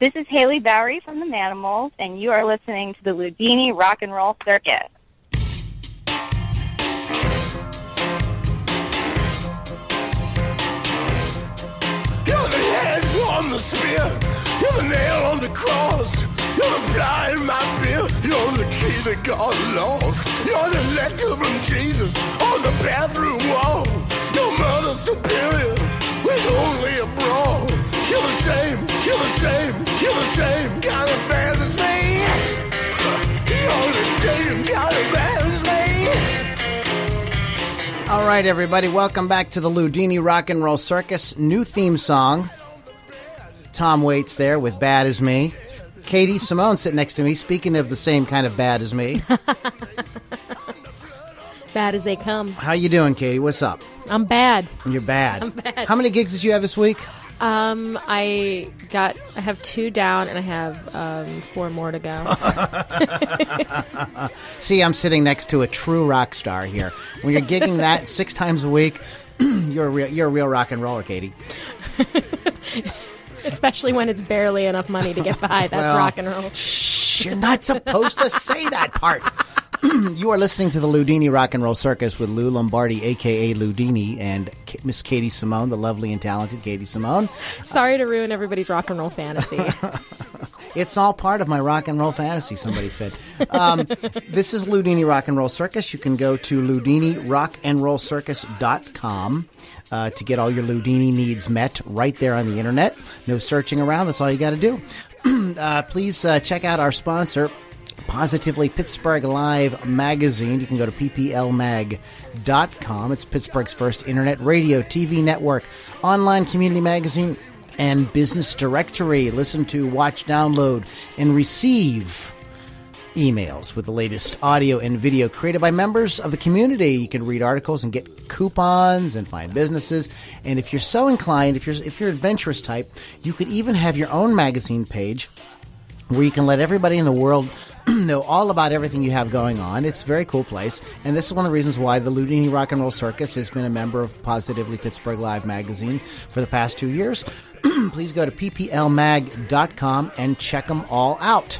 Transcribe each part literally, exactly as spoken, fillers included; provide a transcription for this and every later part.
This is Haley Bowery from the Manimals, and you are listening to the Ludini Rock and Roll Circus. You're the head on the spear, you're the nail on the cross, you're the fly in my beer, you're the key that got lost, you're the letter from Jesus on the bathroom wall, your mother's superior with only a bra, you're the same, you're the same, you're the same kind of bad as me, you're the same kind of bad as me. All right, everybody, welcome back to the Ludini Rock and Roll Circus. New theme song. Tom Waits there with Bad As Me. Katie Simone sitting next to me, speaking of the same kind of bad as me. Bad as they come. How you doing, Katie? What's up? I'm bad. You're bad. I'm bad. How many gigs did you have this week? Um, I got, I have two down and I have um, four more to go. See, I'm sitting next to a true rock star here. When you're gigging that six times a week, you're a real, you're a real rock and roller, Katie. Especially when it's barely enough money to get by. That's well, rock and roll. Shh, you're not supposed to say that part. You are listening to the Ludini Rock and Roll Circus with Lou Lombardi, a k a. Ludini, and K- Miss Katie Simone, the lovely and talented Katie Simone. Sorry to ruin everybody's rock and roll fantasy. It's all part of my rock and roll fantasy, somebody said. Um, this is Ludini Rock and Roll Circus. You can go to ludini rock and roll circus dot com uh, to get all your Ludini needs met right there on the internet. No searching around. That's all you got to do. uh, please uh, check out our sponsor, Positively Pittsburgh Live magazine. You can go to p p l mag dot com. It's Pittsburgh's first internet radio, T V network, online community magazine, and business directory. Listen to, watch, download, and receive emails with the latest audio and video created by members of the community. You can read articles and get coupons and find businesses. And if you're so inclined, if you're if you're an adventurous type, you could even have your own magazine page where you can let everybody in the world know all about everything you have going on. It's a very cool place. And this is one of the reasons why the Ludini Rock and Roll Circus has been a member of Positively Pittsburgh Live magazine for the past two years. Please go to p p l mag dot com and check them all out.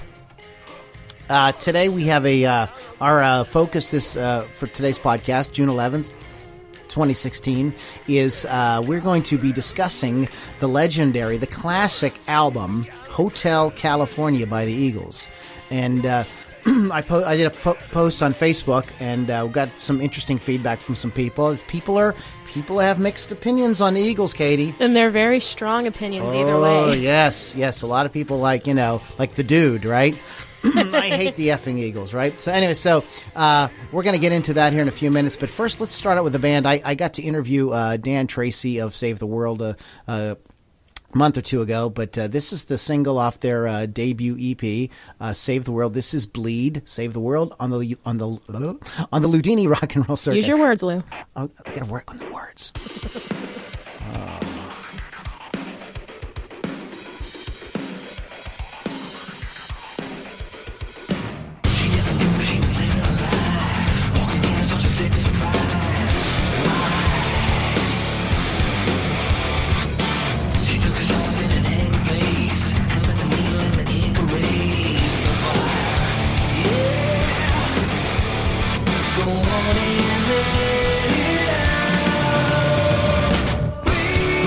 Uh, today we have a uh, our uh, focus this uh, for today's podcast, June eleventh, twenty sixteen, is uh, we're going to be discussing the legendary, the classic album Hotel California by the Eagles. And uh, I, po- I did a po- post on Facebook and uh, got some interesting feedback from some people. People are people have mixed opinions on the Eagles, Katie. And they're very strong opinions oh, either way. Oh, yes, yes. A lot of people like, you know, like the dude, right? I hate the effing Eagles, right? So anyway, so uh, we're going to get into that here in a few minutes. But first, let's start out with the band. I, I got to interview uh, Dan Tracy of Save the World uh, uh, a month or two ago. But uh, this is the single off their uh, debut E P, uh, Save the World. This is Bleed, Save the World on the on the on the Ludini Rock and Roll Circus. Use your words, Lou. Oh, I got to work on the words. uh, Go on in there.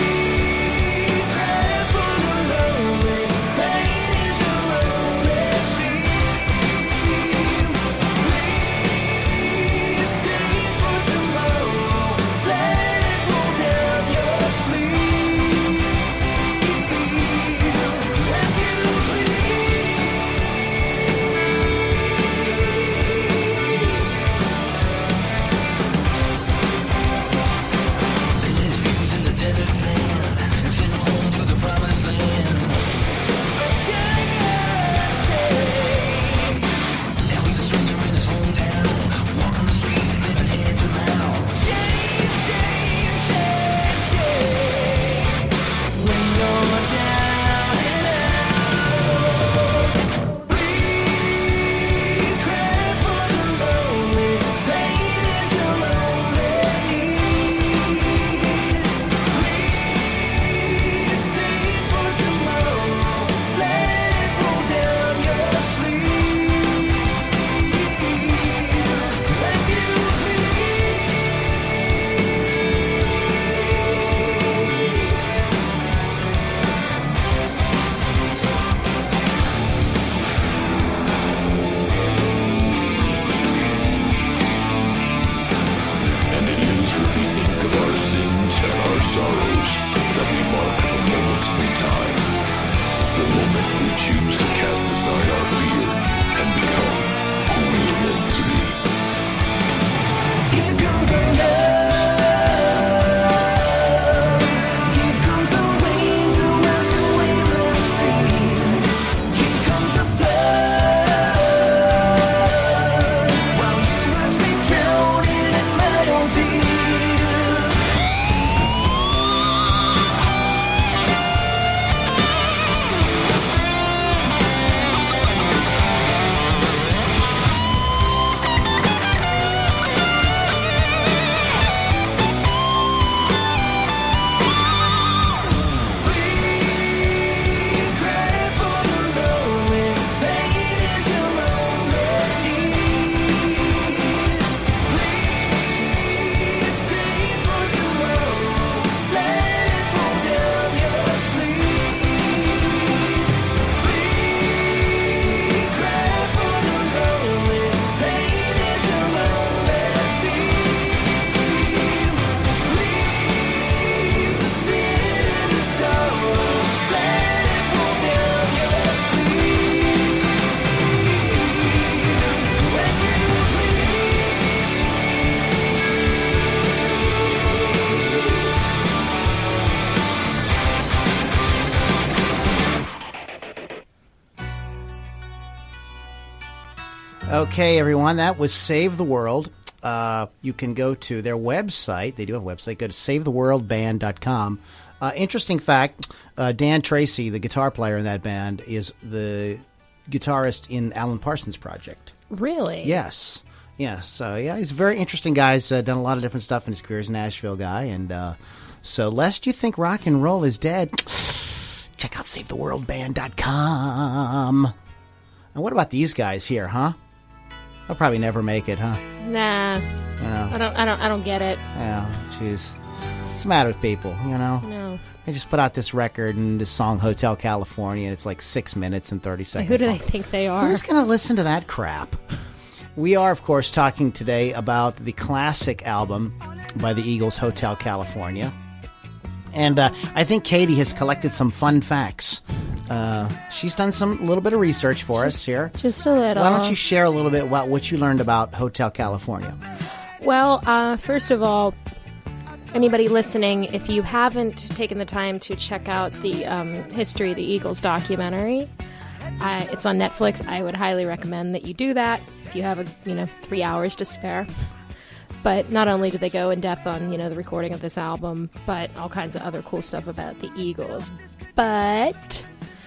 Okay, everyone, that was Save the World. Uh, you can go to their website. They do have a website. Go to save the world band dot com. Uh, interesting fact, uh, Dan Tracy, the guitar player in that band, is the guitarist in Alan Parsons' project. Really? Yes. Yes. So, yeah, he's a very interesting guy. He's uh, done a lot of different stuff in his career. He's a Nashville guy. And uh, so, lest you think rock and roll is dead, check out save the world band dot com. And what about these guys here, huh? They'll probably never make it, huh? Nah. You know? I don't I don't I don't get it. Yeah, jeez. What's the matter with people, you know? No. They just put out this record and this song, Hotel California, and it's like six minutes and thirty seconds Who do long. they think they are? Who's going to listen to that crap? We are, of course, talking today about the classic album by the Eagles, Hotel California. And uh, I think Katie has collected some fun facts. Uh, she's done some little bit of research for us here. Just a little. Why don't you share a little bit about what you learned about Hotel California? Well, uh, first of all, anybody listening, if you haven't taken the time to check out the um, History of the Eagles documentary, uh, it's on Netflix. I would highly recommend that you do that if you have a, you know, three hours to spare. But not only do they go in depth on, you know, the recording of this album, but all kinds of other cool stuff about the Eagles. But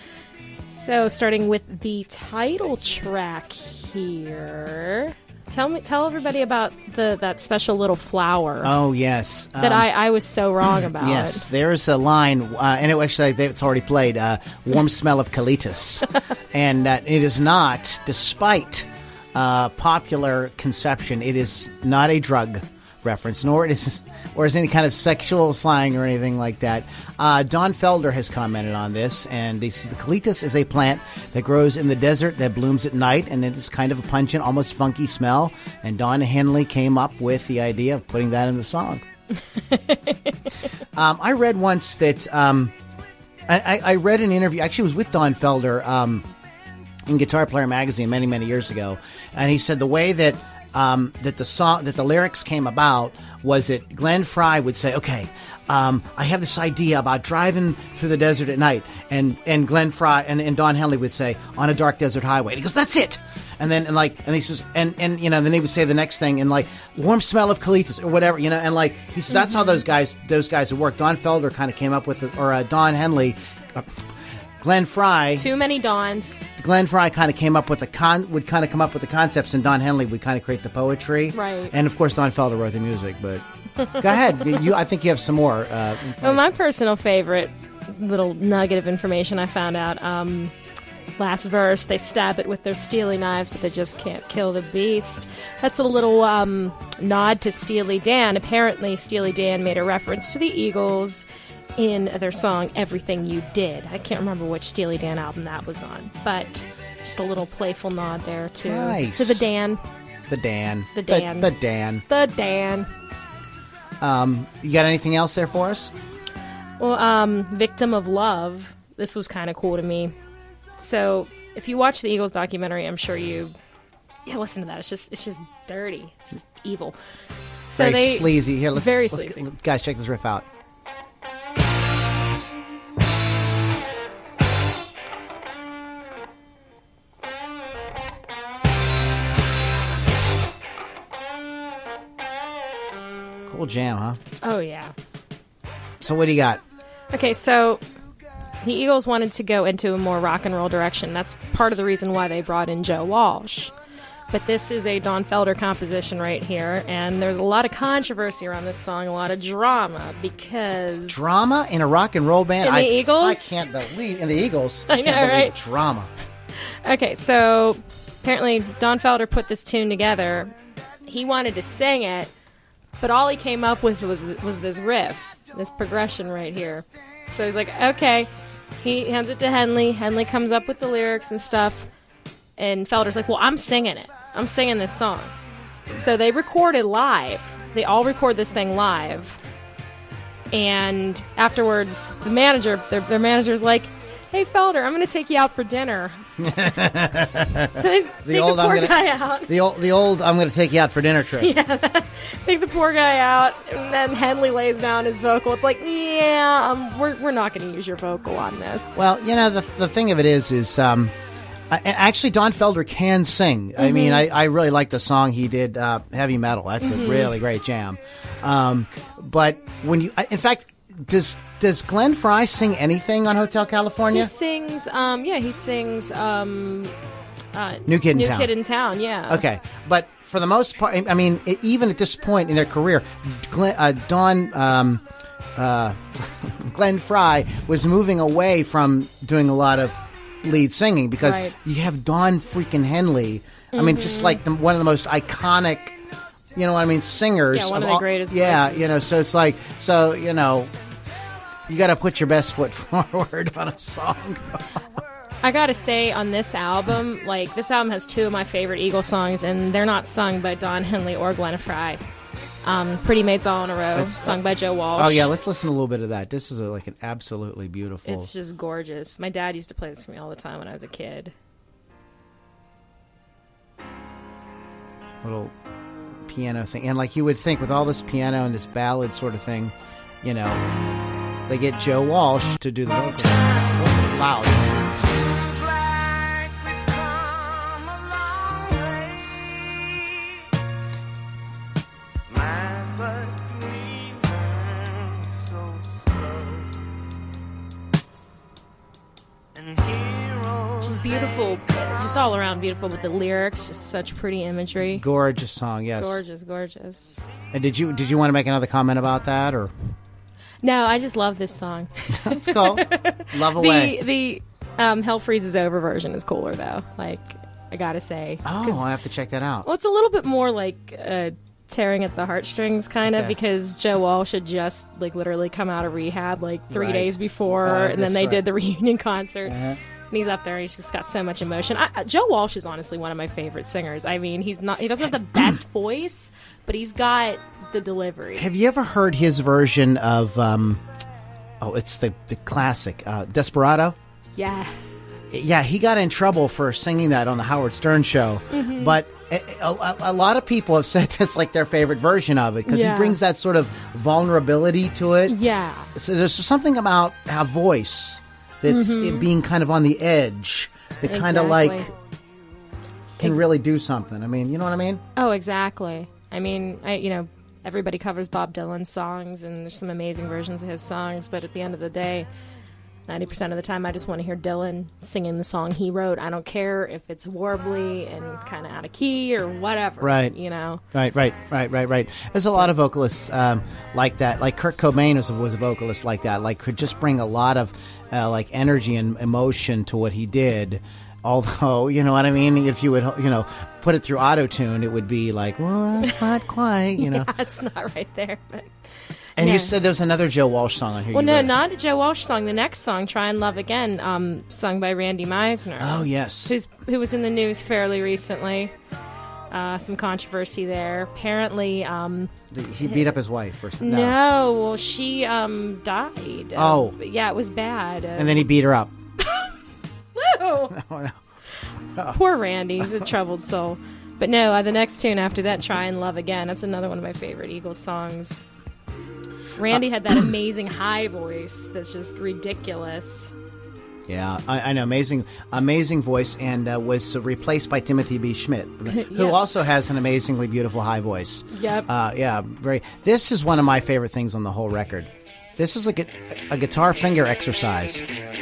so starting with the title track here, tell me, tell everybody about the that special little flower. Oh yes, that um, I, I was so wrong about. Yes, there's a line, uh, and it actually it's already played. Uh, Warm smell of colitis, and uh, it is not, despite uh, popular conception, it is not a drug reference, nor it is, or is any kind of sexual slang or anything like that. Uh, Don Felder has commented on this, and he says the colitis is a plant that grows in the desert that blooms at night, and it is kind of a pungent, almost funky smell. And Don Henley came up with the idea of putting that in the song. um, I read once that um, I, I read an interview. Actually, it was with Don Felder um, in Guitar Player magazine many, many years ago, and he said the way that Um, that the song, that the lyrics came about was that Glenn Frey would say, "Okay, um, I have this idea about driving through the desert at night," and and Glenn Frey and, and Don Henley would say, "On a dark desert highway." And he goes, "That's it." And then and like and he says and and you know then he would say the next thing and like warm smell of colitis or whatever, you know, and like he said that's mm-hmm. how those guys those guys would work. Don Felder kind of came up with it, or uh, Don Henley. Uh, Glenn Frey. Too many Dons. Glenn Frey kind of came up with the con would kind of come up with the concepts, and Don Henley would kind of create the poetry. Right. And of course, Don Felder wrote the music. But go ahead, you. I think you have some more. Uh, well, my personal favorite little nugget of information I found out. Um, last verse, they stab it with their steely knives, but they just can't kill the beast. That's a little um, nod to Steely Dan. Apparently, Steely Dan made a reference to the Eagles in their song Everything You Did. I can't remember which Steely Dan album that was on, but just a little playful nod there to, nice. to the Dan. The Dan. The Dan. The, the Dan. The Dan. Um, you got anything else there for us? Well, um, Victim of Love. This was kind of cool to me. So, if you watch the Eagles documentary, I'm sure you... Yeah, listen to that. It's just it's just dirty. It's just evil. So very they, sleazy. Here, let's, very let's, sleazy. Guys, check this riff out. Cool jam, huh? Oh, yeah. So what do you got? Okay, so the Eagles wanted to go into a more rock and roll direction. That's part of the reason why they brought in Joe Walsh. But this is a Don Felder composition right here, and there's a lot of controversy around this song, a lot of drama, because... Drama in a rock and roll band? In the I, Eagles? I can't believe... In the Eagles? I, I know, can't right? Drama. Okay, so apparently Don Felder put this tune together. He wanted to sing it, but all he came up with was was this riff, this progression right here. So he's like, okay. He hands it to Henley. Henley comes up with the lyrics and stuff. And Felder's like, well, I'm singing it. I'm singing this song. So they recorded live. They all record this thing live. And afterwards, the manager, their, their manager's like, hey, Felder, I'm going to take you out for dinner. So they The take old the poor I'm gonna, guy out. The old, the old I'm going to take you out for dinner trick. Yeah, take the poor guy out, and then Henley lays down his vocal. It's like, yeah, um, we're we're not going to use your vocal on this. Well, you know, the the thing of it is, is um, I, actually, Don Felder can sing. I mean, I, I really like the song he did, uh, Heavy Metal. That's mm-hmm. a really great jam. Um, but when you, in fact, does does Glenn Frey sing anything on Hotel California? He sings, um, yeah, he sings um, uh, New Kid in New Town. Kid in Town, yeah. Okay, but for the most part, I mean, even at this point in their career, Glenn, uh, Don. Um, uh, Glenn Frey was moving away from doing a lot of lead singing because right. you have Don freaking Henley. I mean, mm-hmm. just like the, one of the most iconic, you know what I mean, singers. Yeah, one of, of the all, greatest Yeah, voices. you know, so it's like, so, you know, you got to put your best foot forward on a song. I gotta say, on this album, like, this album has two of my favorite Eagles songs, and they're not sung by Don Henley or Glenn Frey. Um, Pretty Maids All in a Row, It's, sung uh, by Joe Walsh. Oh, yeah, let's listen to a little bit of that. This is a, like an absolutely beautiful... It's just gorgeous. My dad used to play this for me all the time when I was a kid. Little piano thing. And like you would think with all this piano and this ballad sort of thing, you know, they get Joe Walsh to do the vocals. Oh, it's loud. Beautiful, just all around beautiful with the lyrics, just such pretty imagery. Gorgeous song, yes. Gorgeous, gorgeous. And did you did you want to make another comment about that, or? No, I just love this song. Let's go. Love away. The the um, Hell Freezes Over version is cooler though. Like, I gotta say. Oh, I have to check that out. Well, it's a little bit more like uh, tearing at the heartstrings, kind of, Okay. because Joe Walsh had just like literally come out of rehab like three Right. days before, Uh, and then that's they right. did the reunion concert. Uh-huh. And he's up there. He's just got so much emotion. I, uh, Joe Walsh is honestly one of my favorite singers. I mean, he's not. He doesn't have the best voice, but he's got the delivery. Have you ever heard his version of? Um, oh, it's the the classic uh, Desperado. Yeah. Yeah, he got in trouble for singing that on the Howard Stern show, Mm-hmm. but a, a, a lot of people have said that's like their favorite version of it because Yeah. he brings that sort of vulnerability to it. Yeah. So there's something about a voice that's it being kind of on the edge that kind of Mm-hmm. Exactly. like can really do something. I mean, you know what I mean? Oh, exactly. I mean, I you know, everybody covers Bob Dylan's songs, and there's some amazing versions of his songs. But at the end of the day, ninety percent of the time, I just want to hear Dylan singing the song he wrote. I don't care if it's warbly and kind of out of key or whatever. Right. You know. Right, right, right, right, right. There's a lot of vocalists um, like that. Like Kurt Cobain was, was a vocalist like that. Like could just bring a lot of uh, like energy and emotion to what he did. Although, you know what I mean? If you would, you know, put it through auto-tune, it would be like, well, it's not quite, you know. Yeah, it's not right there. But And yeah. you said there was another Joe Walsh song on here. Well, you no, read. not a Joe Walsh song. The next song, "Try and Love Again," um, sung by Randy Meisner. Oh, yes. who's who was in the news fairly recently. Uh, some controversy there. Apparently, um, He beat up his wife or something. no, well, she um, died. Oh. Uh, yeah, it was bad. Uh, And then he beat her up. oh, Oh, no. poor Randy. He's a troubled soul. But no, uh, the next tune after that, "Try and Love Again." That's another one of my favorite Eagles songs. Randy had that amazing high voice that's just ridiculous. Yeah, I, I know. Amazing, amazing voice, and uh, was replaced by Timothy B. Schmidt, who Yes. also has an amazingly beautiful high voice. Yep. Uh, yeah, very. This is one of my favorite things on the whole record. This is like a, a guitar finger exercise.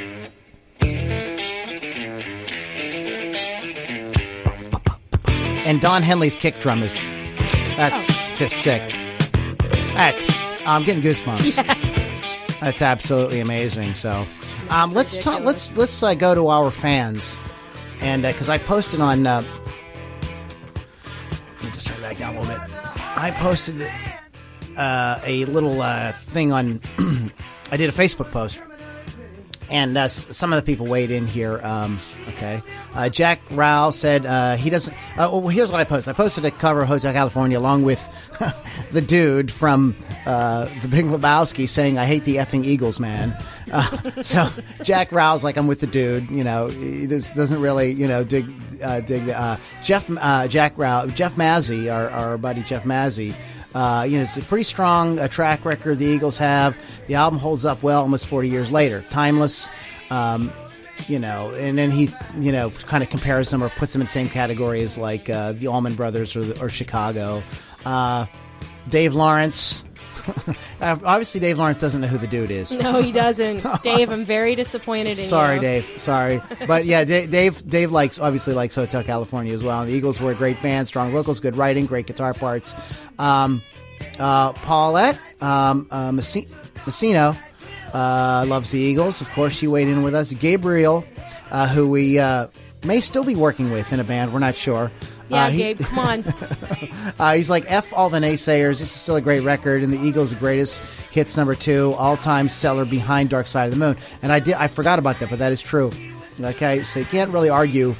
And Don Henley's kick drum is, that's Oh. just sick. That's, I'm getting goosebumps. That's absolutely amazing. So, um, let's talk. Let's let's uh, go to our fans, and because I posted on. Uh, let me just turn it back down a little bit. I posted uh, a little uh, thing on. I did a Facebook post. And uh, s- some of the people weighed in here. Um, okay, uh, Jack Rowell said uh, he doesn't. Uh, well, here's what I posted. I posted a cover of Hotel California along with the dude from uh, The Big Lebowski saying, "I hate the effing Eagles, man." Uh, so Jack Rowell's like, "I'm with the dude." You know, he just doesn't really, you know, dig uh, dig. Uh, Jeff uh, Jack Rowell, Jeff Mazzy, our, our buddy Jeff Mazzy. Uh, you know, it's a pretty strong uh, track record the Eagles have. The album holds up well almost forty years later. Timeless. Um, you know, and then he, you know, kind of compares them or puts them in the same category as like uh, the Allman Brothers or, the, or Chicago. Uh, Dave Lawrence. Obviously, Dave Lawrence doesn't know who the dude is. No, he doesn't. Dave, I'm very disappointed in Sorry, you. Dave. Sorry. But yeah, Dave, Dave Dave likes obviously likes Hotel California as well. And the Eagles were a great band, strong vocals, good writing, great guitar parts. Um, uh, Paulette um, uh, Messi- Messino uh, loves the Eagles. Of course, she weighed in with us. Gabriel, uh, who we uh, may still be working with in a band. We're not sure. Yeah, uh, he, Gabe, come on. uh, he's like, F all the naysayers. This is still a great record, and the Eagles' the greatest hits number two, all-time seller behind Dark Side of the Moon. And I did, I forgot about that, but that is true. Okay, so you can't really argue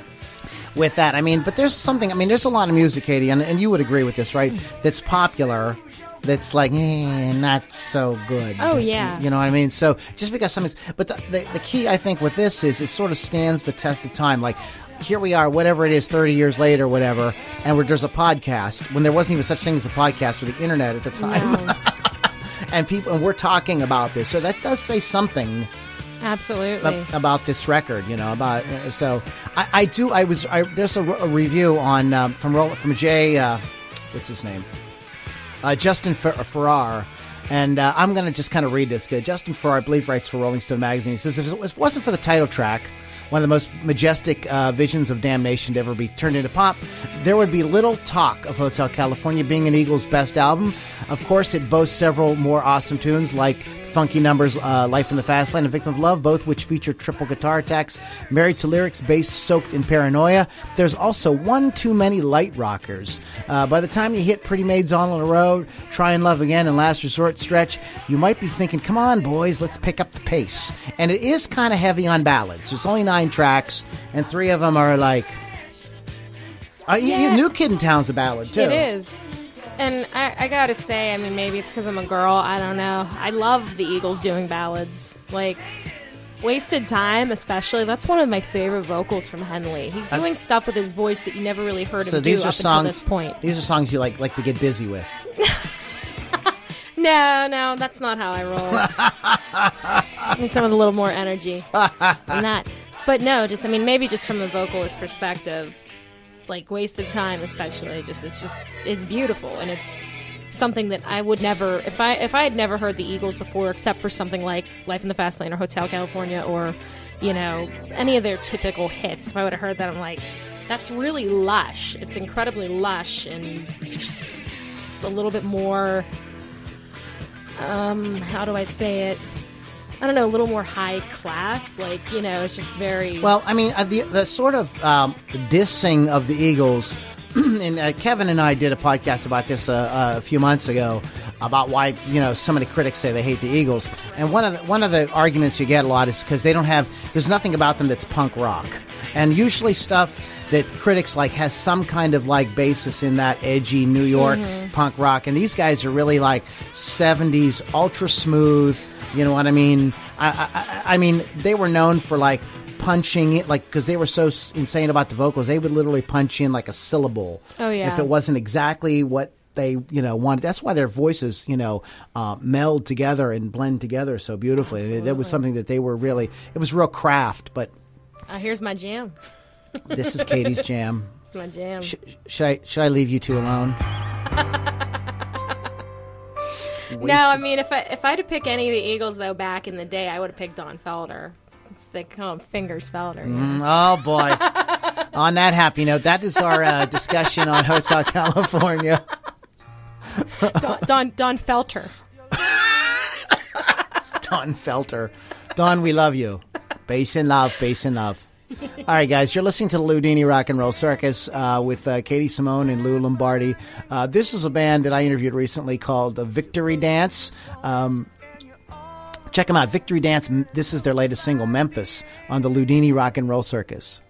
with that. I mean, but there's something, I mean, there's a lot of music, Katie, and, and you would agree with this, right? That's popular, that's like, eh, not so good. Oh, yeah. You know what I mean? So just because something's, but the, the, the key, I think, with this is it sort of stands the test of time. Like, here we are, whatever it is, thirty years later, whatever, and we're, there's a podcast when there wasn't even such thing as a podcast or the internet at the time. No. and people, and we're talking about this, so that does say something. Absolutely. Ab- about this record, you know. About so, I, I do. I was. I, there's a, a review on um, from from Jay. Uh, what's his name? Uh, Justin Fer- Farrar. And uh, I'm going to just kind of read this. Justin Farrar, I believe, writes for Rolling Stone magazine. He says, if it wasn't for the title track, one of the most majestic uh, visions of damnation to ever be turned into pop, there would be little talk of Hotel California being an Eagles' best album. Of course, it boasts several more awesome tunes like funky numbers, uh, Life in the Fast Lane and Victim of Love, both which feature triple guitar attacks, married to lyrics based soaked in paranoia. There's also one too many light rockers. Uh, by the time you hit Pretty Maids on the Road, Try and Love Again, and Last Resort stretch, you might be thinking, come on, boys, let's pick up the pace. And it is kind of heavy on ballads. There's only nine tracks, and three of them are like... Uh, Yeah. New Kid in Town's a ballad, too. It is. And I, I gotta say, I mean, maybe it's because I'm a girl. I don't know. I love the Eagles doing ballads. Like, Wasted Time, especially. That's one of my favorite vocals from Henley. He's doing stuff with his voice that you never really heard So him these do are up songs, until this point. These are songs you like like to get busy with. No, no, that's not how I roll. I need some with a little more energy than that. But no, just, I mean, maybe just from the vocalist perspective, like Wasted Time especially, just it's just it's beautiful, and it's something that I would never, if I if I had never heard the Eagles before, except for something like Life in the Fast Lane or Hotel California or, you know, any of their typical hits, if I would have heard that, I'm like, that's really lush. It's incredibly lush and just a little bit more, um, how do I say it? I don't know, a little more high class. Like, you know, it's just very... Well, I mean, uh, the the sort of um, dissing of the Eagles, and uh, Kevin and I did a podcast about this uh, uh, a few months ago about why, you know, so many critics say they hate the Eagles. And one of the, one of the arguments you get a lot is because they don't have, there's nothing about them that's punk rock. And usually stuff that critics like has some kind of like basis in that edgy New York Mm-hmm. punk rock. And these guys are really like seventies, ultra smooth. You know what I mean? I, I, I mean, they were known for like punching it, like because they were so s- insane about the vocals. They would literally punch in like a syllable. Oh, yeah. If it wasn't exactly what they, you know, wanted. That's why their voices, you know, uh, meld together and blend together so beautifully. Absolutely. That was something that they were really. It was real craft. But Uh, here's my jam. this is Katie's jam. It's my jam. Sh- should I should I leave you two alone? No, I mean, if I if I had to pick any of the Eagles though back in the day, I would have picked Don Felder. They call him Fingers Felder. you know? Oh boy! On that happy note, that is our uh, discussion on Hotel California. Don, Don Don Felter. Don Felter, Don, we love you. Bass in love, bass in love. All right, guys, you're listening to the Ludini Rock and Roll Circus uh, with uh, Katie Simone and Lou Lombardi. Uh, this is a band that I interviewed recently called uh, Victory Dance. Um, check them out, Victory Dance. This is their latest single, Memphis, on the Ludini Rock and Roll Circus.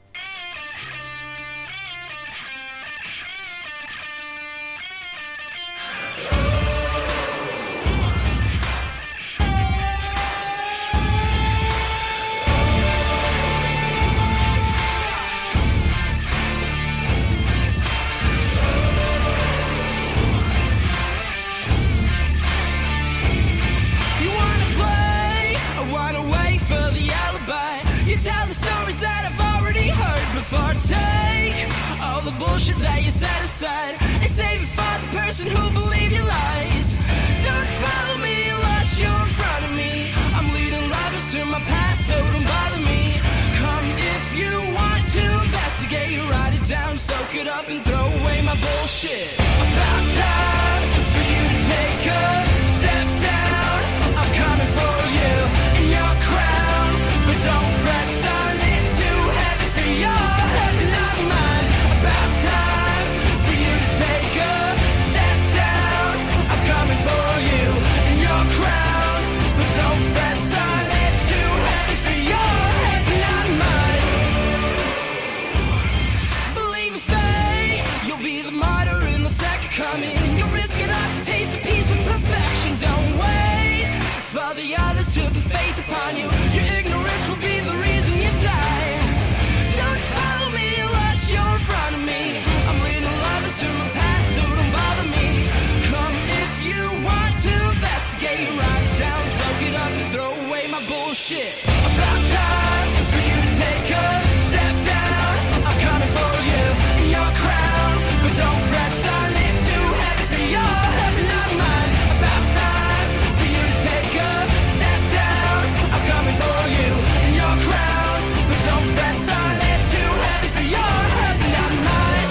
You wanna play? I wanna wait for the alibi. You tell the stories that I've already heard before. Take all the bullshit that you set aside and save it for the person who believed your lies. Don't follow me unless you're in front of me. I'm leading lives through my past, so don't bother me. Come if you want to investigate, write it down, soak it up, and throw away my bullshit. About time for you to take a step down. I'm coming for you in your crown, but don't fret, son, it's too heavy for your head, not mine. About time for you to take a step down. I'm coming for you in your crown, but don't fret, son, it's too heavy for your head, not mine. Believe in fate, you'll be the martyr in the second coming. You'll risk it all to taste a piece of perfection. Don't wait for the others to put faith upon you. Your ignorance will be the reason you die. Don't follow me unless you're in front of me. I'm leading lovers to my past, so don't bother me. Come if you want to investigate, write it down, soak it up, and throw away my bullshit. About time for you to take a step down. I'm coming for you in your crown, but don't fret, son, it's too heavy for your head, not mine. About time for you to take a step down. I'm coming for you in your crown, but don't fret, son, it's too heavy for your head, not mine.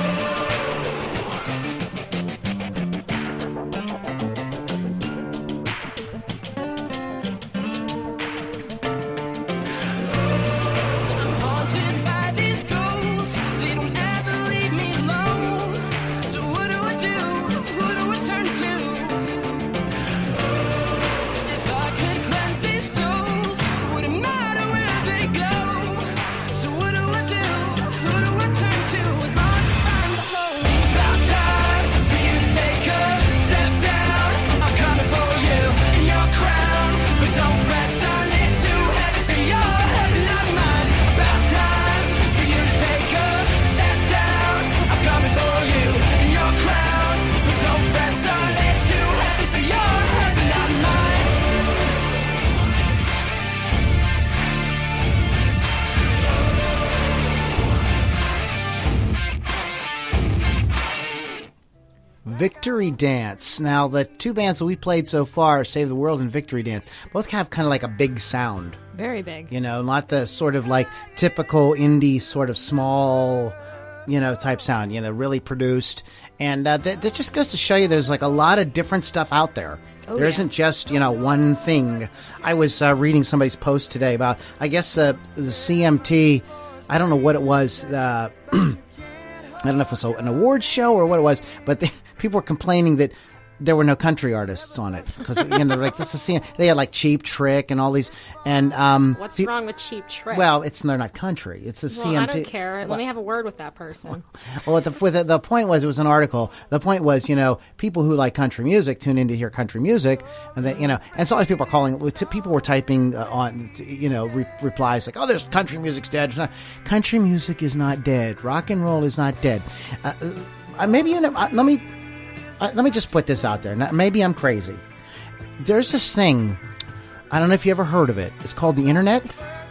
I'm haunted by these ghosts, they don't ever leave me alone. So what do I do? Who do I turn to? If I could cleanse these souls, wouldn't matter where they go. So what do I do? Who do I turn to? As long as I find the home. About time for you to take a step down. I'm coming for you in your crown, but don't fret, son, it's too heavy for your head, not mine. About time for you to take a step down. I'm coming for you in your crown, but don't fret, son, it's too heavy for your head, not mine. Victory Dance. Now, the two bands that we played so far, Save the World and Victory Dance, both have kind of like a big sound. Very big. You know, not the sort of like typical indie sort of small, you know, type sound, you know, really produced. And uh, that, that just goes to show you there's like a lot of different stuff out there. Oh, there yeah. isn't just, you know, one thing. I was uh, reading somebody's post today about, I guess, uh, the C M T, I don't know what it was, uh, I don't know if it was an award show or what it was, but they, people were complaining that there were no country artists on it because, you know, like this is they had like Cheap Trick and all these and um What's pe- wrong with Cheap Trick? well, it's they're not country, it's a Well, C M T. I don't care. Let me have a word with that person. Well, the, the the point was it was an article. The point was, you know, people who like country music tune in to hear country music, and then you know, and so all these people are calling. People were typing uh, on, you know, re- replies like, "Oh, there's country music's dead." It's not, country music is not dead. Rock and roll is not dead. Uh, uh, maybe you know, uh, let me uh, let me just put this out there. Now, maybe I'm crazy. There's this thing. I don't know if you ever heard of it. It's called the internet.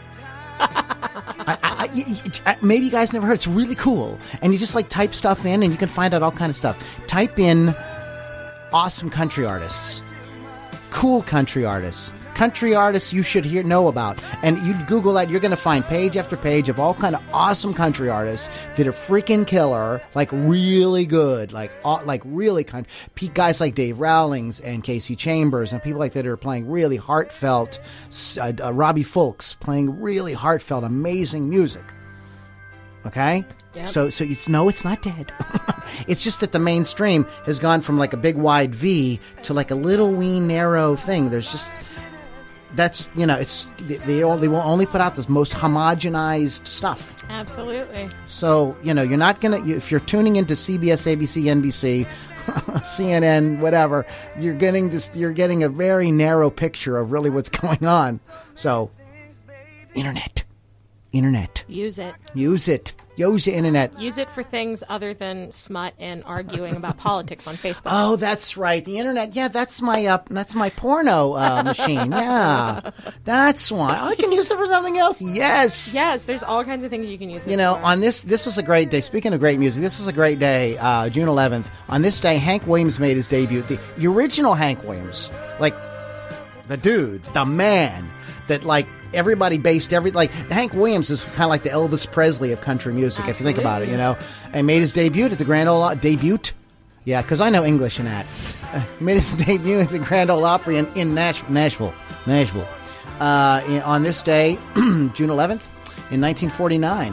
I, I, I, maybe you guys never heard. It's really cool, and you just like type stuff in, and you can find out all kind of stuff. Type in awesome country artists, cool country artists, country artists you should hear know about, and you Google that, you're going to find page after page of all kind of awesome country artists that are freaking killer, like really good, like uh, like really kind. Guys like Dave Rawlings and Casey Chambers and people like that are playing really heartfelt. Uh, uh, Robbie Fulks playing really heartfelt, amazing music. Okay. Yep. So, so it's no, it's not dead. It's just that the mainstream has gone from like a big wide V to like a little wee narrow thing. There's just that's you know, it's they only will only put out the most homogenized stuff. Absolutely. So you know, you're not gonna if you're tuning into C B S, A B C, N B C, C N N, whatever, you're getting this. You're getting a very narrow picture of really what's going on. So, internet, internet, Use it. use it. Use the internet. Use it for things other than smut and arguing about politics on Facebook. Oh, that's right. The internet. Yeah, that's my uh, that's my porno uh, machine. Yeah, that's why I can use it for something else. Yes. Yes, there's all kinds of things you can use it You know, for. on this this was a great day. Speaking of great music, this was a great day. Uh, June eleventh. On this day, Hank Williams made his debut. The, the original Hank Williams, like the dude, the man that like. Everybody based every like Hank Williams is kind of like the Elvis Presley of country music. Absolutely. If you think about it, you know, and made his debut at the Grand Ole Opry. Debut, yeah, because I know English in that. Uh, made his debut at the Grand Ole Opry in, in Nash, Nashville, Nashville. Uh, in, on this day, June eleventh, in nineteen forty-nine,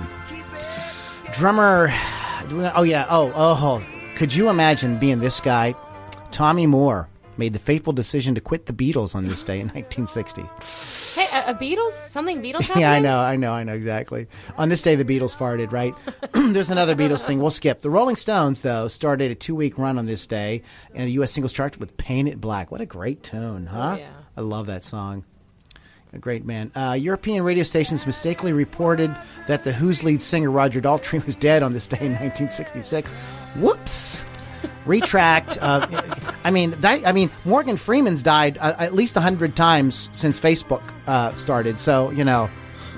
drummer. Oh yeah. Oh oh. Could you imagine being this guy? Tommy Moore made the fateful decision to quit the Beatles on this day in nineteen sixty. Hey, a, a Beatles? Something Beatles happening? Yeah, I know, I know, I know, exactly. On this day, the Beatles farted, right? There's another Beatles thing we'll skip. The Rolling Stones, though, started a two-week run on this day, and the U S singles chart with Paint It Black. What a great tune, huh? Oh, yeah. I love that song. A great man. Uh, European radio stations mistakenly reported that the Who's lead singer, Roger Daltrey, was dead on this day in nineteen sixty-six. Whoops! Retract. Uh, I mean, that, I mean, Morgan Freeman's died uh, at least a hundred times since Facebook uh, started. So you know,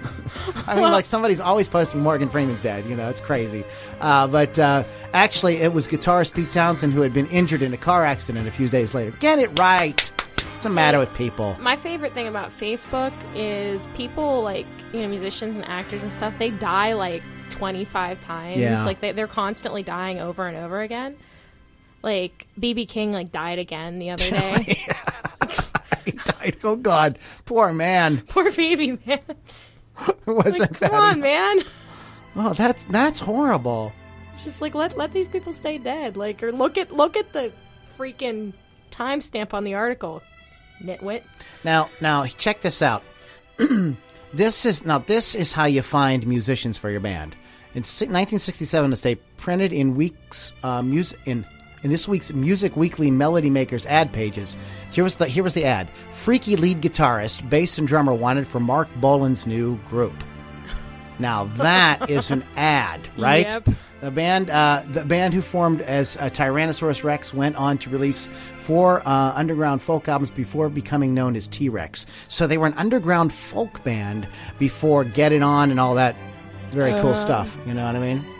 I mean, like somebody's always posting Morgan Freeman's dead. You know, it's crazy. Uh, but uh, actually, it was guitarist Pete Townsend who had been injured in a car accident a few days later. Get it right. What's the So, matter with people? My favorite thing about Facebook is people like, you know, musicians and actors and stuff, they die like twenty-five times. Yeah. Like they, they're constantly dying over and over again. Like B B King like died again the other day. He died. Oh God, poor man. Poor baby man. Wasn't Like, that? come on, man. Oh, that's that's horrible. Just like let let these people stay dead. Like or look at look at the freaking timestamp on the article. Nitwit. Now, now check this out. This is now this is how you find musicians for your band. In si- nineteen sixty-seven, they printed in weeks uh, music in in this week's Music Weekly Melody Makers ad pages. Here was the here was the ad: freaky lead guitarist, bass and drummer wanted for Mark Bolan's new group. Now that is an ad, right? Yep. The band, uh, the band who formed as uh, Tyrannosaurus Rex went on to release four uh, underground folk albums before becoming known as T-Rex. So they were an underground folk band before Get It On and all that very cool stuff. You know what I mean?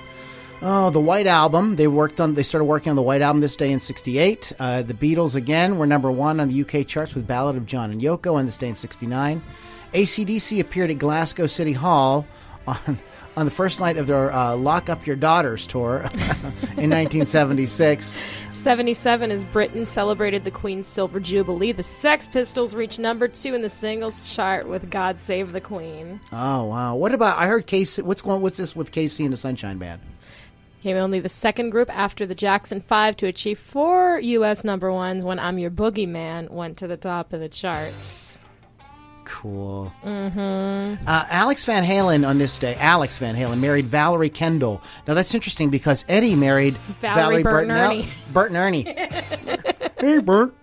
Oh, the White Album. They worked on. They started working on the White Album this day in sixty-eight. Uh, the Beatles again were number one on the U K charts with Ballad of John and Yoko on this day in sixty-nine. A C D C appeared at Glasgow City Hall on on the first night of their uh, Lock Up Your Daughters tour in nineteen seventy-six. seventy-seven as Britain celebrated the Queen's Silver Jubilee. The Sex Pistols reached number two in the singles chart with God Save the Queen. Oh wow! What about? I heard K C. What's going? What's this with K C and the Sunshine Band? Came only the second group after the Jackson Five to achieve four U S number ones when I'm Your Boogeyman went to the top of the charts. Cool. Mm-hmm. Uh, Alex Van Halen on this day. Alex Van Halen married Valerie Kendall. Now that's interesting because Eddie married Valerie, Valerie Bert, and Bertinelli- Ernie. Bert and Ernie. Hey Bert,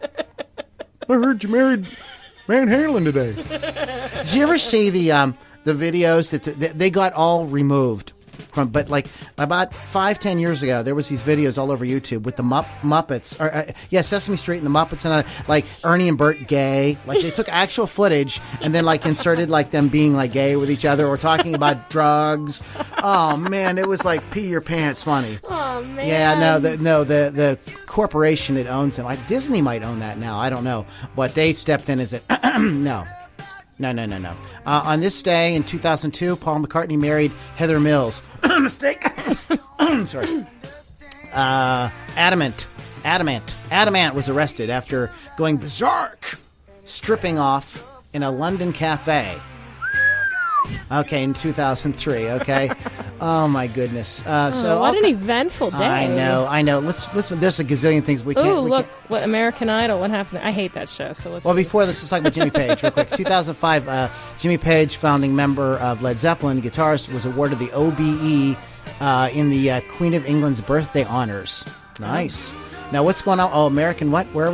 I heard you married Van Halen today. Did you ever see the um, the videos that th- they got all removed? From, but like about five, ten years ago, there was these videos all over YouTube with the Mupp- Muppets, or uh, yeah, Sesame Street and the Muppets, and uh, like Ernie and Bert gay. Like they took actual footage and then like inserted like them being like gay with each other or talking about drugs. Oh man, it was like pee your pants funny. Oh man. Yeah, no, the, no, the the corporation that owns them, like Disney might own that now. I don't know, but they stepped in as it. no. No, no, no, no. Uh, on this day in two thousand two, Paul McCartney married Heather Mills. Mistake. Sorry. Uh, Adamant. Adamant. Adamant was arrested after going berserk, stripping off in a London cafe. Okay, in two thousand three, okay? Oh, my goodness. Uh, so Oh, what an okay. eventful day. I know, I know. Let's, let's, there's a gazillion things we can't... Ooh, we look, can't- what American Idol, what happened? I hate that show, so let's Well, see. before this, let's talk about Jimmy Page real quick. two thousand five, uh, Jimmy Page, founding member of Led Zeppelin, guitarist, was awarded the O B E uh, in the uh, Queen of England's birthday honors. Nice. Now, what's going on? Oh, American what? Where are we?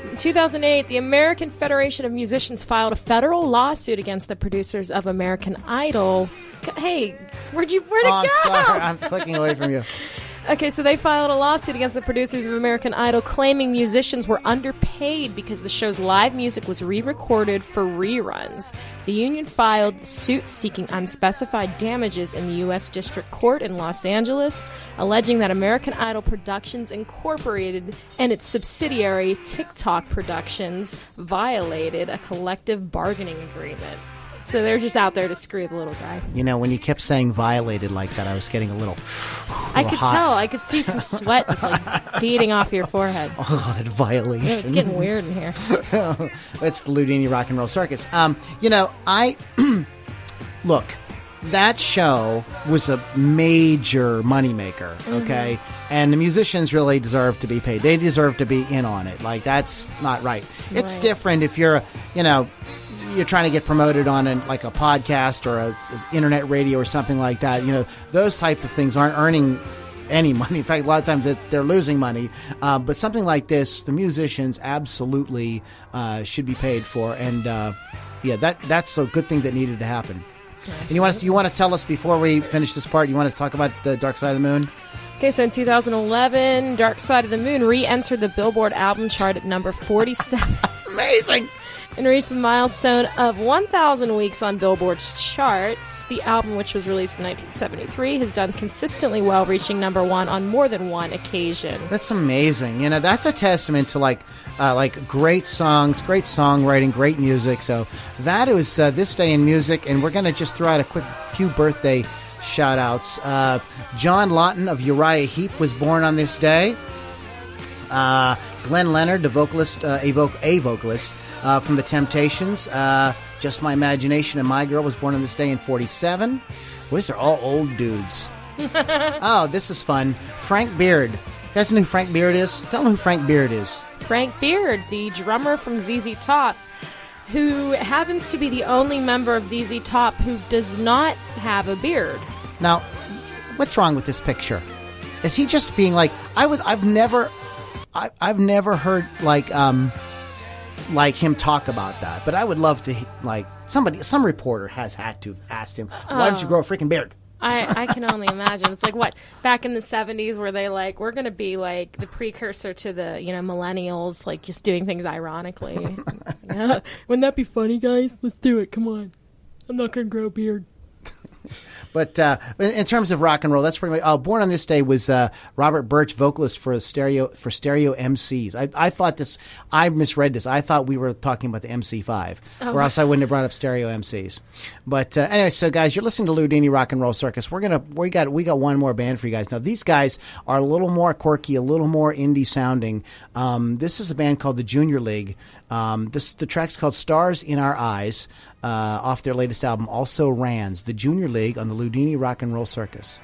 In two thousand eight, the American Federation of Musicians filed a federal lawsuit against the producers of American Idol. Hey, where'd you where'd it Oh, I'm go? sorry. I'm clicking away from you. Okay, so they filed a lawsuit against the producers of American Idol claiming musicians were underpaid because the show's live music was re-recorded for reruns. The union filed the suit seeking unspecified damages in the U S District Court in Los Angeles, alleging that American Idol Productions Incorporated and its subsidiary TikTok Productions violated a collective bargaining agreement. So they're just out there to screw the little guy. You know, when you kept saying violated like that, I was getting a little, I little could hot. tell. I could see some sweat just like beading off your forehead. Oh, that violation. Yeah, it's getting weird in here. It's the Ludini Rock and Roll Circus. Um, you know, I look. That show was a major moneymaker, okay? Mm-hmm. And the musicians really deserve to be paid. They deserve to be in on it. Like, that's not right. It's Right. different if you're, you know, you're trying to get promoted on an, like a podcast or a, a internet radio or something like that. You know, those type of things aren't earning any money. In fact, a lot of times they're losing money. Uh, but something like this, the musicians absolutely uh, should be paid for. And uh, yeah, that that's a good thing that needed to happen. And you want to you want to tell us before we finish this part? You want to talk about the Dark Side of the Moon? Okay, so in two thousand eleven, Dark Side of the Moon re-entered the Billboard album chart at number forty-seven. That's amazing. And reached the milestone of one thousand weeks on Billboard's charts. The album, which was released in nineteen seventy-three, has done consistently well, reaching number one on more than one occasion. That's amazing. You know, that's a testament to like uh, like great songs, great songwriting, great music. So that is uh, This Day in Music, and we're going to just throw out a quick few birthday shout-outs. Uh, John Lawton of Uriah Heep was born on this day. Uh, Glenn Leonard, the vocalist, uh, a, voc- a vocalist, Uh, from the Temptations, uh, Just My Imagination and My Girl was born on this day in forty-seven. Well, these are all old dudes. Oh, this is fun. Frank Beard. You guys know who Frank Beard is? Tell them who Frank Beard is. Frank Beard, the drummer from Z Z Top, who happens to be the only member of Z Z Top who does not have a beard. Now, what's wrong with this picture? Is he just being like, I would, I've never, I, I've never heard like, um, like him talk about that, but I would love to, like, somebody, some reporter has had to have asked him, why don't you grow a freaking beard? I, I can only imagine. It's like, what, back in the seventies where they, like, we're going to be, like, the precursor to the, you know, millennials, like, just doing things ironically. Yeah. Wouldn't that be funny, guys? Let's do it. Come on. I'm not going to grow a beard. But uh, in terms of rock and roll, that's pretty much. Oh, born on this day was uh, Robert Birch, vocalist for stereo for stereo M Cs. I, I thought this. I misread this. I thought we were talking about the M C five, Oh. or else I wouldn't have brought up stereo M Cs. But uh, anyway, so guys, you're listening to Ludini Rock and Roll Circus. We're gonna we got we got one more band for you guys. Now these guys are a little more quirky, a little more indie sounding. Um, this is a band called the Junior League. Um, this the track's called Stars in Our Eyes. Uh, off their latest album, Also Rans, the Junior League on the Ludini Rock and Roll Circus.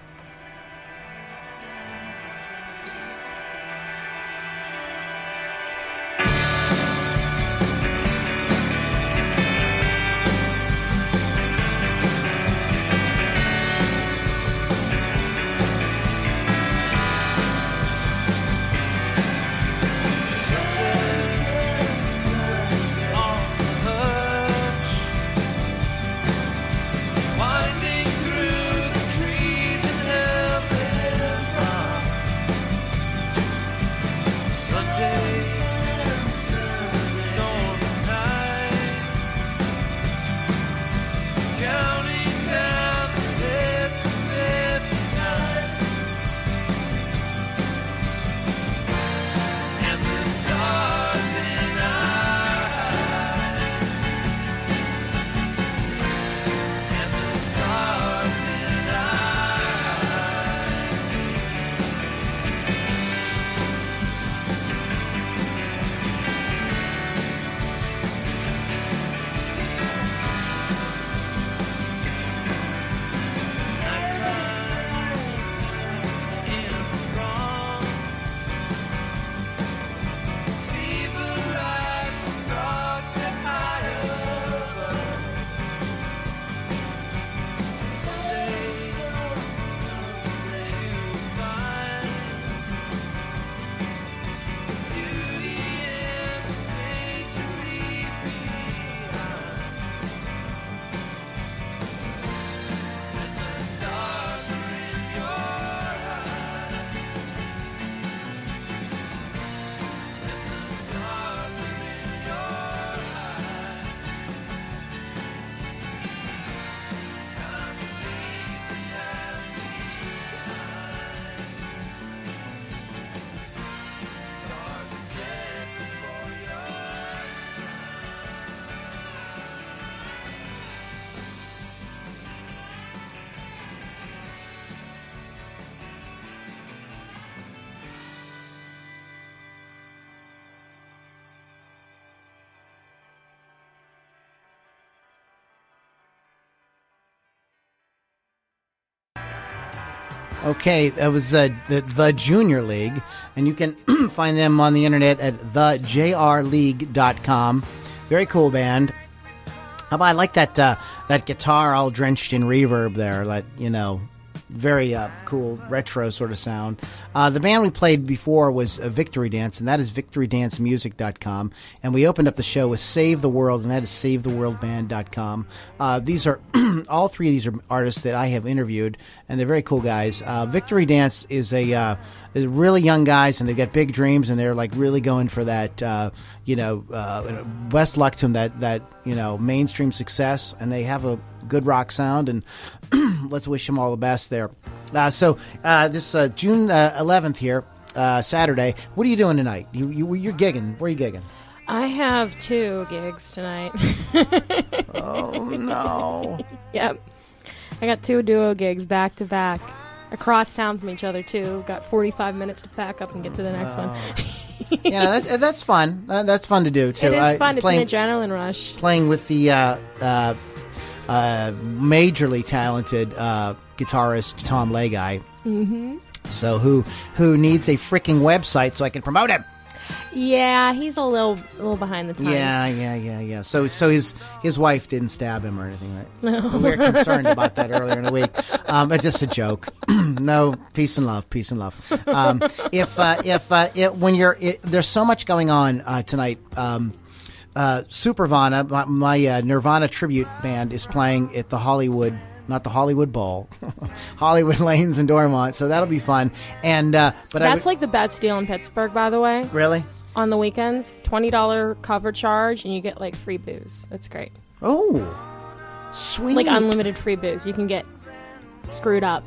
Winding through the trees and Okay, that was uh, the, the Junior League, and you can find them on the internet at the j r league dot com. Very cool band. How about, I like that uh, that guitar all drenched in reverb there, like, you know, very uh, cool retro sort of sound. Uh, the band we played before was uh, Victory Dance, and that is victory dance music dot com. And we opened up the show with Save the World, and that is save the world band dot com. Uh, these are all three of these are artists that I have interviewed, and they're very cool guys. Uh, Victory Dance is a uh, is really young guys, and they've got big dreams, and they're like really going for that. Uh, you know, uh, best luck to them, that that you know mainstream success, and they have a good rock sound, and let's wish them all the best there. Uh, so uh, this uh, June uh, eleventh here, uh, Saturday. What are you doing tonight? You, you you're gigging. Where are you gigging? I have two gigs tonight. Oh no! Yep, I got two duo gigs back to back, across town from each other too. Got forty-five minutes to pack up and get to the next Oh. one. Yeah, that, that's fun. Uh, that's fun to do too. It is I- fun. It's playing, an adrenaline rush. playing with the uh, uh, uh, majorly talented uh, guitarist Tom Legay. Mm-hmm. So who who needs a freaking website so I can promote him? Yeah, he's a little, a little behind the times. Yeah, yeah, yeah, yeah. So, so his his wife didn't stab him or anything, right? No. We were concerned about that earlier in the week. Um, it's just a joke. No, peace and love, peace and love. Um, if uh, if uh, it, when you're it, there's so much going on uh, tonight. Um, uh, Supervana, my, my uh, Nirvana tribute band, is playing at the Hollywood. Not the Hollywood Bowl, Hollywood Lanes in Dormont. So that'll be fun. And uh, but That's I, like the best deal in Pittsburgh, by the way. really. On the weekends, twenty dollars cover charge, and you get like free booze. That's great. Oh, sweet. Like unlimited free booze. You can get screwed up.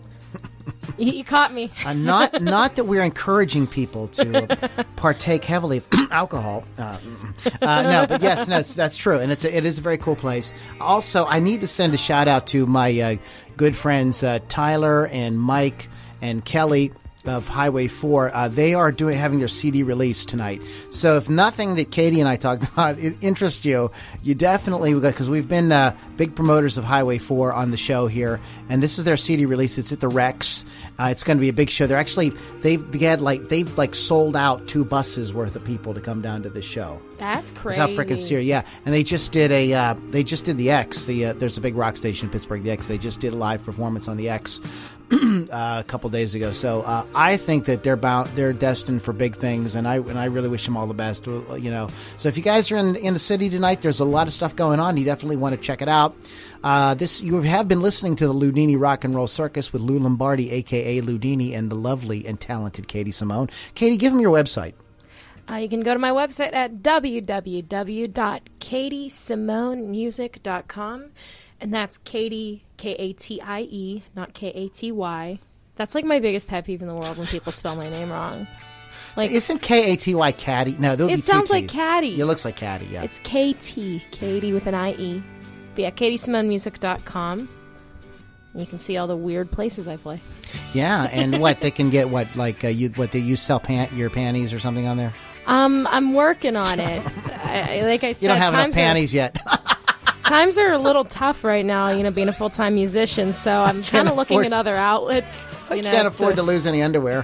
you, you caught me. Uh, not not that we're encouraging people to partake heavily of alcohol. Uh, uh, no, but yes, no, it's, that's true, and it's a, it is a very cool place. Also, I need to send a shout out to my uh, good friends uh, Tyler and Mike and Kelly of Highway four. Uh, they are doing having their C D release tonight. So if nothing that Katie and I talked about interests you, you definitely, because we've been uh, big promoters of Highway four on the show here, and this is their C D release. It's at the Rex. Uh, it's going to be a big show. They're actually they've they had like they've like sold out two buses worth of people to come down to this show. That's crazy. That's how freaking serious. Yeah, and they just did a uh, they just did the X. The uh, there's a big rock station in Pittsburgh, the X. They just did a live performance on the X uh, a couple days ago. So uh, I think that they're bound, they're destined for big things, and I and I really wish them all the best. You know, so if you guys are in in the city tonight, there's a lot of stuff going on. You definitely want to check it out. Uh, this you have been listening to the Ludini Rock and Roll Circus with Lou Lombardi, aka Ludini, and the lovely and talented Katie Simone. Katie, give them your website. Uh, you can go to my website at w w w dot katie simone music dot com, and that's Katie, K A T I E, not K A T Y. That's like my biggest pet peeve in the world when people spell my name wrong. Like, Isn't K A T Y Caddy? No, there'll It be two sounds like Ts. Caddy. It looks like Caddy, yeah. it's K T, Katie with an I E. But yeah, katie simone music dot com. You can see all the weird places I play. Yeah, and what they can get, what like uh, you, what they you sell pant, your panties or something on there. Um, I'm working on it. I, like I said, You don't have enough times panties yet. Are, times are a little tough right now. You know, being a full time musician, so I'm kind of looking afford- at other outlets. You I know, can't afford to, to lose any underwear.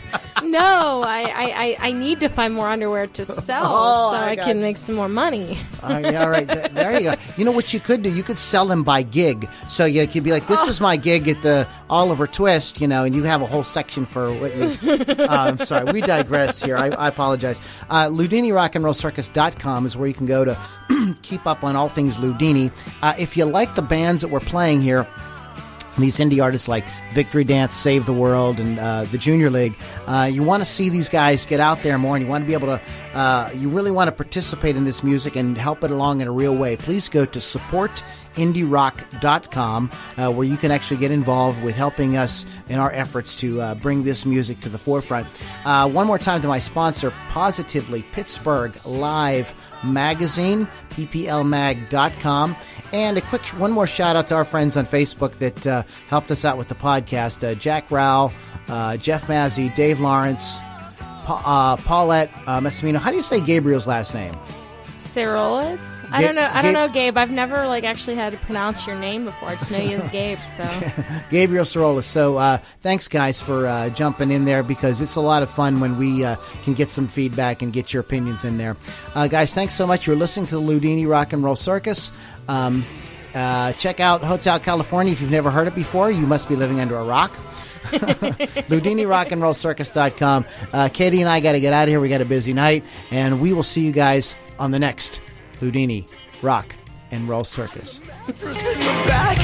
No, I, I, I, I need to find more underwear to sell Oh, so I I, got can you. make some more money. Uh, yeah, all right, Th- there you go. You know what you could do? You could sell them by gig. So you could be like, "This is my gig at the Oliver Twist," you know, and you have a whole section for what you. uh, I'm sorry, we digress here. I, I apologize. Uh, Ludini Rock and Roll Circus dot com is where you can go to keep up on all things Ludini. Uh, if you like the bands that we're playing here, these indie artists like Victory Dance, Save the World, and uh, the Junior League, uh, you want to see these guys get out there more, and you want to be able to, uh, you really want to participate in this music and help it along in a real way. Please go to support indie rock dot com, uh, where you can actually get involved with helping us in our efforts to uh, bring this music to the forefront. Uh, one more time to my sponsor, Positively Pittsburgh Live Magazine, p p l mag dot com. And a quick one more shout out to our friends on Facebook that uh, helped us out with the podcast. Uh, Jack Rao, uh, Jeff Mazzy, Dave Lawrence, pa- uh, Paulette uh, Massimino. How do you say Gabriel's last name? Cyrilus? I Ga- don't know. I Gabe- don't know, Gabe. I've never like actually had to pronounce your name before. I just know you as Gabe. So Gabriel Cyrilus. So uh, thanks, guys, for uh, jumping in there because it's a lot of fun when we uh, can get some feedback and get your opinions in there. Uh, guys, thanks so much. You're listening to the Ludini Rock and Roll Circus. Um, uh, check out Hotel California. If you've never heard it before, you must be living under a rock. Ludini Rock and Roll Circus dot com. Uh, Katie and I got to get out of here. We got a busy night, and we will see you guys on the next Ludini Rock and Roll Circus. in the back.